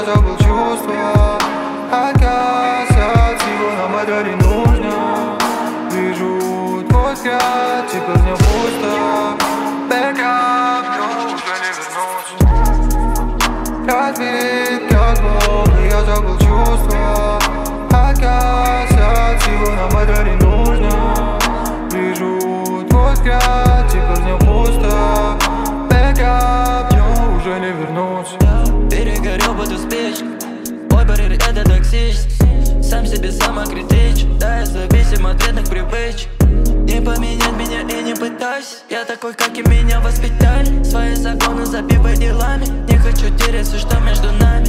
я забыл чувства. Отказ от всего нам это не нужно. Вижу твой взгляд, теперь мне пусто. Бэкап, но уже не вернусь. Разбит как бомба, я забыл чувства. Отказ от всего нам это не нужно. Вижу твой взгляд, теперь мне пусто. Бэкап, но уже не вернусь. Перегорел под успешно. Мой барьер это токсичность. Сам себе самокритичен. Да, я зависим от вредных привычек. Не поменять меня и не пытайся. Я такой, как и меня воспитали. Свои законы забивай делами. Не хочу терять все, что между нами.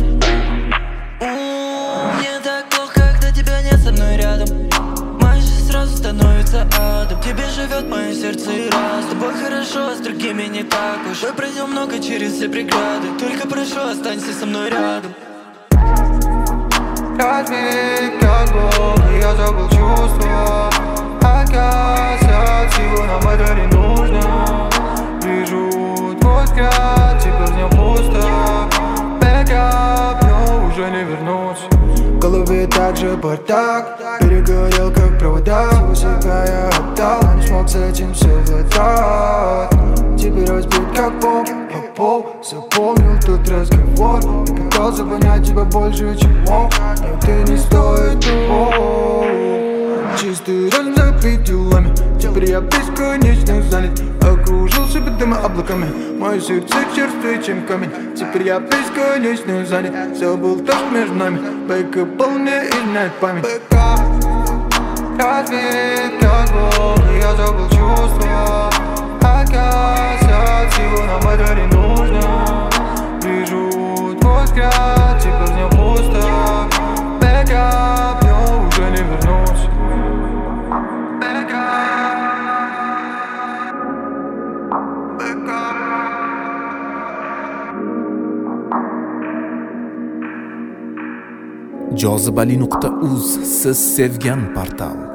Мне так плохо, когда тебя нет со мной рядом. Моя жизнь сразу становится адом. Тебе живет мое сердце и раз. С тобой хорошо, а с другими не так уж. Я пройдем много через все преграды. Только прошу, останься со мной рядом. Разбит как бомба, я забыл чувства. Отказ от всего нам это не нужно. Вижу твой взгляд, теперь мне пусто. Бэкап, но уже не вернусь. В голове также бардак. Перегорел как провода. Всего себя я отдал, но не смог с этим совладать. Теперь разбит как бомба, я пол. Запомнил тот разговор. Я пытался понять тебя больше, чем мог. Но ты не стоит того. Чистый разум забит делами. Теперь я бесконечно занят. Окружил себя дыма облаками. Мое сердце черствее, чем камень. Теперь я бесконечно занят. Забыл то, что между нами. Бэкап был мне изменяет память. Разбит как бомба, я забыл чувства. Отказ от всего нам это не нужно. Вижу твой взгляд, теперь мне пусто. Бэкап, но уже не вернусь. Jozibali.uz siz sevgan portal.